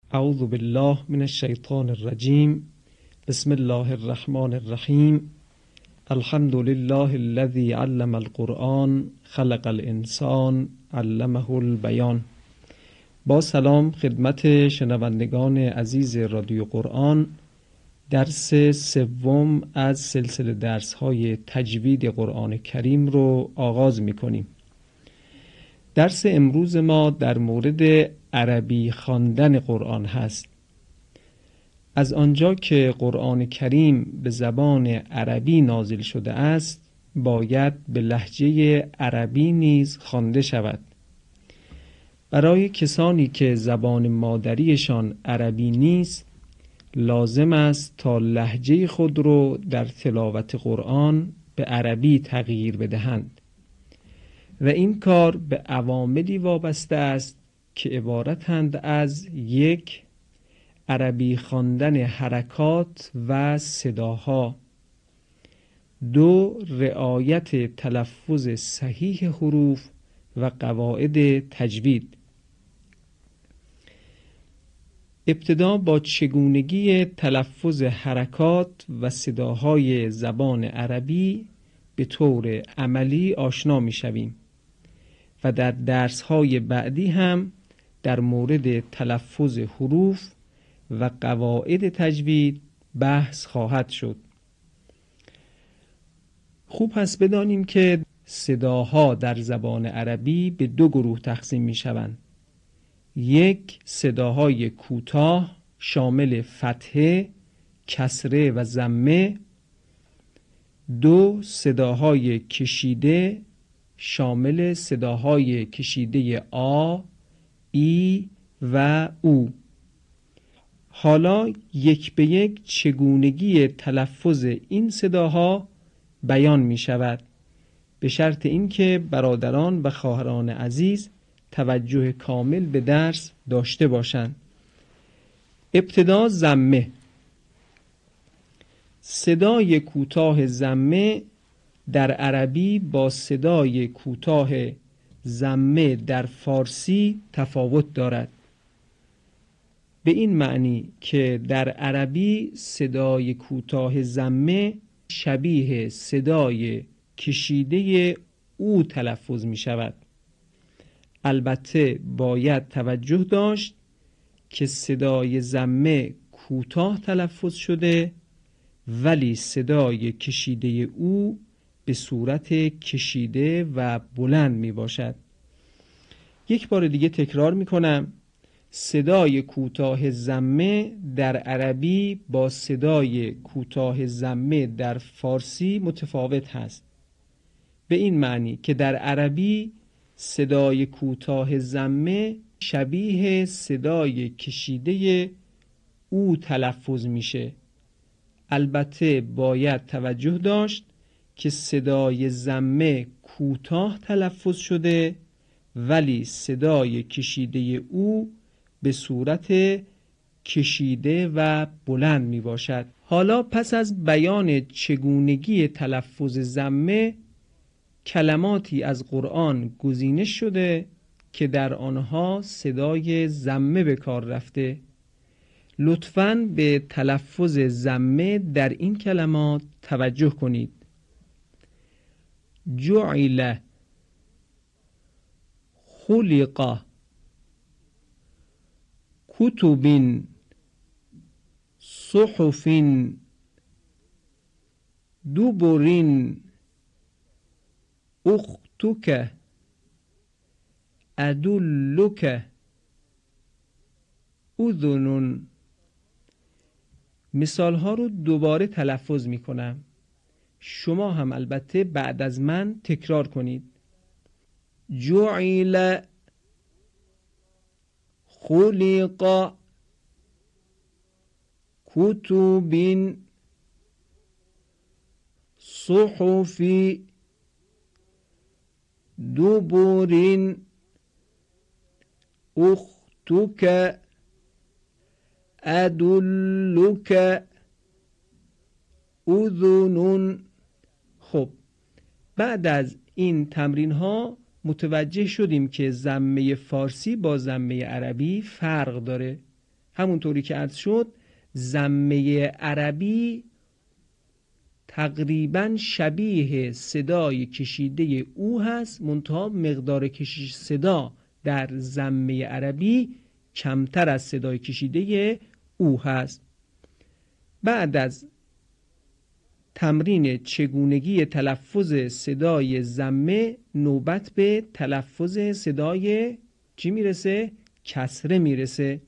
اعوذ بالله من الشیطان الرجیم. بسم الله الرحمن الرحیم. الحمد لله الذي علم القرآن خلق الانسان علمه البیان. با سلام خدمت شنوندگان عزیز رادیو قرآن، درس سوم از سلسله درس‌های تجوید قرآن کریم رو آغاز می‌کنیم. درس امروز ما در مورد عربی خواندن قرآن هست. از آنجا که قرآن کریم به زبان عربی نازل شده است، باید به لهجه عربی نیز خوانده شود. برای کسانی که زبان مادریشان عربی نیست، لازم است تا لهجه خود رو در تلاوت قرآن به عربی تغییر بدهند و این کار به عواملی وابسته است که عبارتند از: یک، عربی خواندن حرکات و صداها. دو، رعایت تلفظ صحیح حروف و قواعد تجوید. ابتدا با چگونگی تلفظ حرکات و صداهای زبان عربی به طور عملی آشنا می شویم و در درس‌های بعدی هم در مورد تلفظ حروف و قواعد تجوید بحث خواهد شد. خوب هست بدانیم که صداها در زبان عربی به دو گروه تقسیم می شوند. یک، صداهای کوتاه شامل فتحه، کسره و ضمه. دو، صداهای کشیده شامل صداهای کشیده آ، ای و او. حالا یک به یک چگونگی تلفظ این صداها بیان می شود، به شرط اینکه برادران و خواهران عزیز توجه کامل به درس داشته باشند. ابتدا ضمه. صدای کوتاه ضمه در عربی با صدای کوتاه ضمه در فارسی تفاوت دارد، به این معنی که در عربی صدای کوتاه ضمه شبیه صدای کشیده او تلفظ می شود. البته باید توجه داشت که صدای ضمه کوتاه تلفظ شده ولی صدای کشیده او به صورت کشیده و بلند می باشد. یک بار دیگه تکرار می کنم. صدای کوتاه ضمه در عربی با صدای کوتاه ضمه در فارسی متفاوت هست، به این معنی که در عربی صدای کوتاه ضمه شبیه صدای کشیده او تلفظ میشه. البته باید توجه داشت که صدای ضمه کوتاه تلفظ شده ولی صدای کشیده او به صورت کشیده و بلند می باشد. حالا پس از بیان چگونگی تلفظ ضمه، کلماتی از قرآن گزینش شده که در آنها صدای ضمه به کار رفته. لطفاً به تلفظ ضمه در این کلمات توجه کنید. جعل، خلق، کتب، صحف، دبر، اختک، ادلک، اذن. مثال ها رو دوباره تلفظ می کنم، شما هم البته بعد از من تکرار کنید. جعل، خلق، کتب، صحف، دبر، اختک، ادلک، اذن. خب بعد از این تمرین ها متوجه شدیم که ضمه فارسی با ضمه عربی فرق داره. همونطوری که عرض شد ضمه عربی تقریبا شبیه صدای کشیده او هست، منتها مقدار کشش صدا در ضمه عربی کمتر از صدای کشیده او هست. بعد از تمرین چگونگی تلفظ صدای ضمه نوبت به تلفظ صدای چی میرسه؟ کسره میرسه.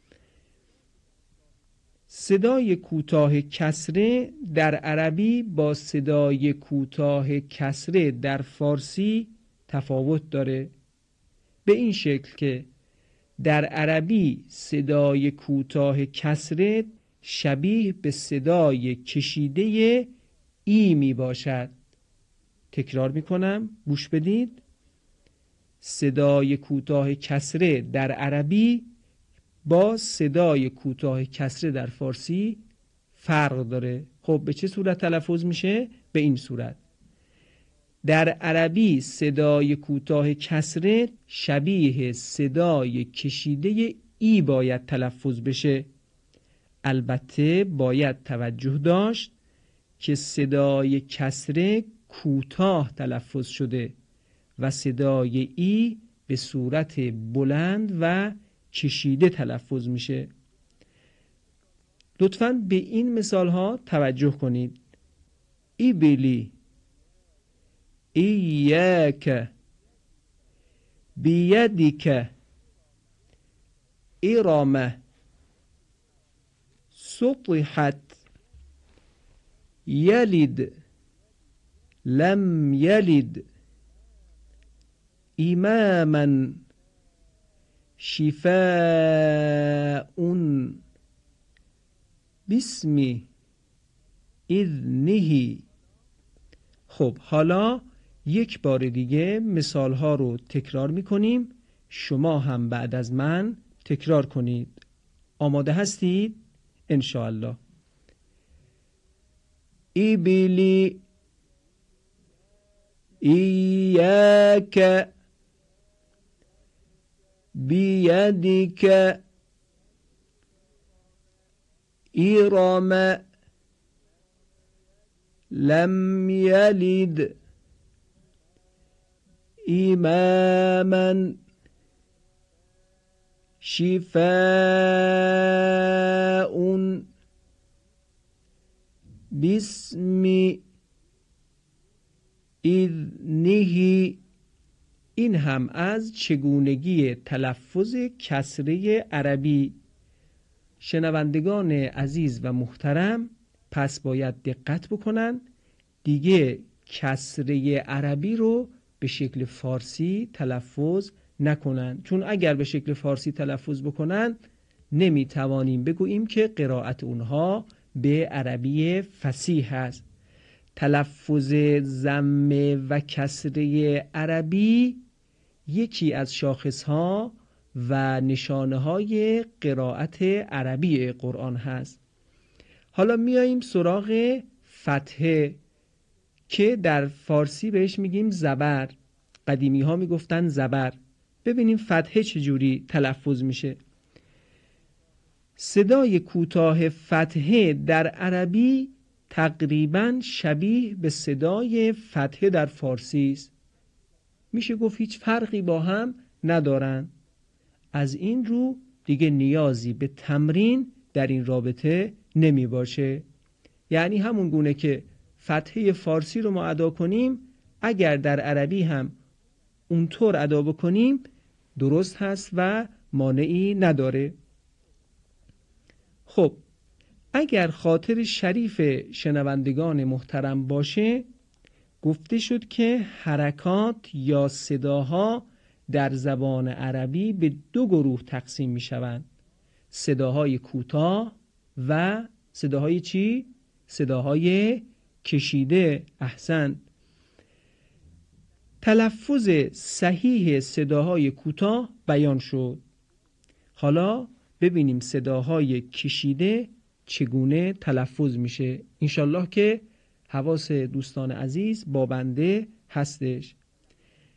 صدای کوتاه کسره در عربی با صدای کوتاه کسره در فارسی تفاوت داره، به این شکل که در عربی صدای کوتاه کسره شبیه به صدای کشیده ای می باشد. تکرار می کنم، گوش بدید. صدای کوتاه کسره در عربی با صدای کوتاه کسره در فارسی فرق داره. خب به چه صورت تلفظ میشه؟ به این صورت: در عربی صدای کوتاه کسره شبیه صدای کشیده ای باید تلفظ بشه. البته باید توجه داشت که صدای کسره کوتاه تلفظ شده و صدای ای به صورت بلند و کشیده تلفظ میشه. لطفاً به این مثال ها توجه کنید: ایبلی، ایاک، بیدیک، ارامه، سطحت، یلد، لم یلد، اماما، شفاء، بسم اذنه. خب حالا یک بار دیگه مثال ها رو تکرار می کنیم. شما هم بعد از من تکرار کنید. آماده هستید؟ انشاءالله. ایبلی، ایاک، بیدیک، ارم، لم یلد، اماما، شفاء، بسم اذنه. این هم از چگونگی تلفظ کسره عربی. شنوندگان عزیز و محترم پس باید دقت بکنن دیگه کسره عربی رو به شکل فارسی تلفظ نکنن، چون اگر به شکل فارسی تلفظ بکنن نمیتوانیم بگوییم که قرائت اونها به عربی فصیح است. تلفظ ضمه و کسره عربی یکی از شاخصها و نشانه های قرائت عربی قرآن هست. حالا میاییم سراغ فتحه که در فارسی بهش میگیم زبر. قدیمی ها میگفتن زبر. ببینیم فتحه چجوری تلفظ میشه. صدای کوتاه فتحه در عربی تقریبا شبیه به صدای فتحه در فارسی است. میشه گفت هیچ فرقی با هم ندارن. از این رو دیگه نیازی به تمرین در این رابطه نمی باشه. یعنی همون گونه که فتحه فارسی رو ما ادا کنیم اگر در عربی هم اونطور ادا بکنیم درست هست و مانعی نداره. خب اگر خاطر شریف شنوندگان محترم باشه، گفته شد که حرکات یا صداها در زبان عربی به دو گروه تقسیم می شوند: صداهای کوتاه و صداهای چی؟ صداهای کشیده. احسن. تلفظ صحیح صداهای کوتاه بیان شد. حالا ببینیم صداهای کشیده چگونه تلفظ میشه. انشالله که حواس دوستان عزیز با بنده هستش.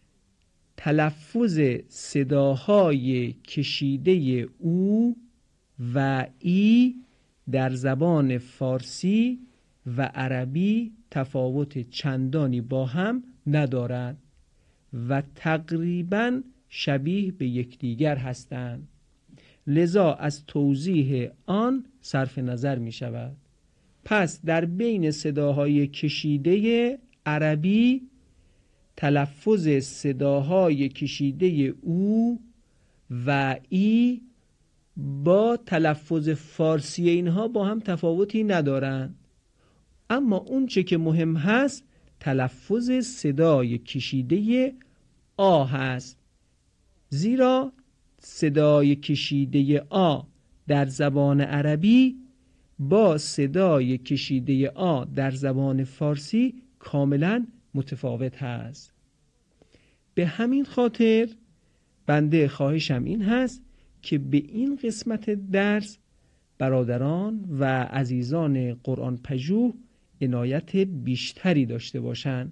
تلفظ صداهای کشیده او و ای در زبان فارسی و عربی تفاوت چندانی با هم ندارند و تقریباً شبیه به یکدیگر هستند. لذا از توضیح آن صرف نظر می شود. پس در بین صداهای کشیده عربی تلفظ صداهای کشیده او و ای با تلفظ فارسی اینها با هم تفاوتی ندارند، اما اون چه که مهم هست تلفظ صدای کشیده آ هست، زیرا صدای کشیده آ در زبان عربی با صدای کشیده آ در زبان فارسی کاملا متفاوت هست. به همین خاطر بنده خواهشم این هست که به این قسمت درس برادران و عزیزان قرآن پژوه عنایت بیشتری داشته باشند،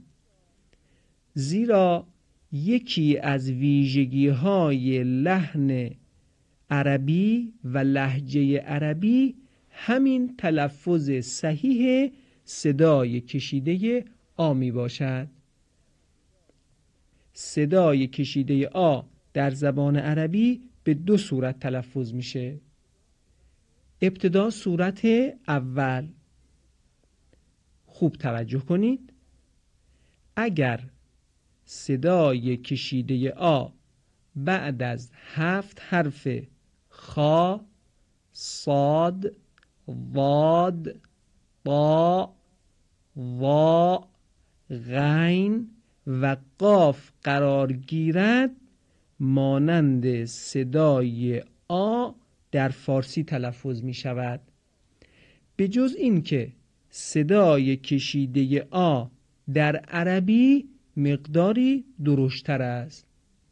زیرا یکی از ویژگی‌های لحن عربی و لهجه عربی همین تلفظ صحیح صدای کشیده آ می باشد. صدای کشیده آ در زبان عربی به دو صورت تلفظ میشه. ابتدا صورت اول، خوب توجه کنید، اگر صدای کشیده آ بعد از 7 حرف خا، صاد، ضاد، طا، وا، غین و قاف قرار گیرد مانند صدای آ در فارسی تلفظ می شود، به جز این که صدای کشیده آ در عربی مقداری درشتر است.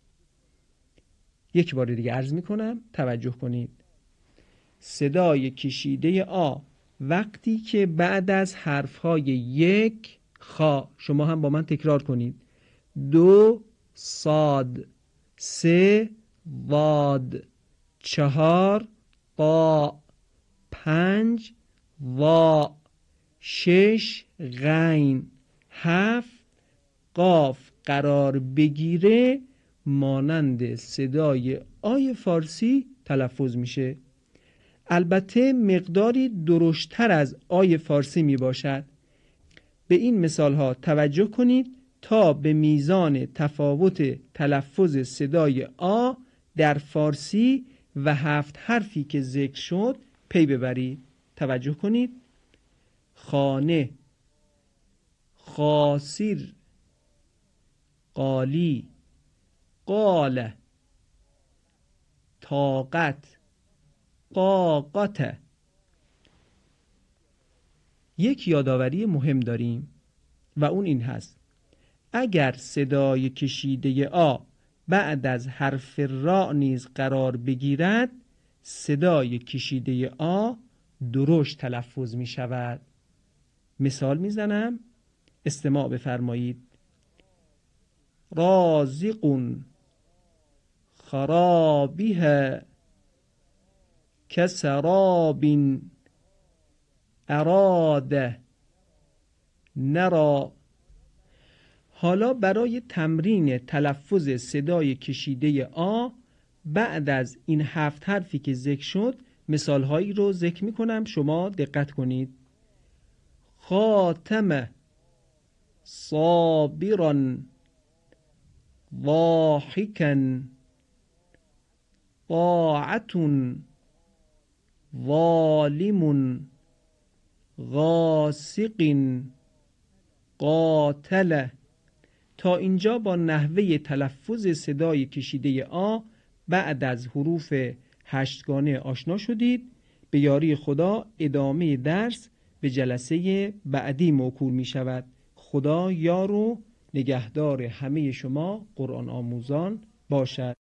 یک بار دیگه عرض می کنم توجه کنید. صدای کشیده آ وقتی که بعد از حرفهای 1 خا، شما هم با من تکرار کنید، 2 صاد، 3 ضاد، 4 طا، 5 وا، 6 غین، 7 قاف قرار بگیره مانند صدای آی فارسی تلفظ میشه. البته مقداری درشتر از آی فارسی می باشد. به این مثال ها توجه کنید تا به میزان تفاوت تلفظ صدای آ در فارسی و 7 حرفی که ذکر شد پی ببرید. توجه کنید: خانه، خاسیر، قالی، قاله، طاقت، قاقته. یک یادآوری مهم داریم و اون این هست: اگر صدای کشیده آ بعد از حرف را نیز قرار بگیرد، صدای کشیده آ درشت تلفظ می شود. مثال می زنم، استماع بفرمایید: رازق خرابها کسراب اراده نرا. حالا برای تمرین تلفظ صدای کشیده آ بعد از این 7 حرفی که ذکر شد مثالهایی رو ذکر می کنم، شما دقت کنید. خاتم، صابرا، ضاحکا، طاعت، ظالم، غاسق، قاتل. تا اینجا با نحوه تلفظ صدای کشیده آ بعد از حروف 8گانه آشنا شدید. به یاری خدا ادامه درس به جلسه بعدی موکول می شود. خدا یار و نگهدار همه شما قرآن آموزان باشد.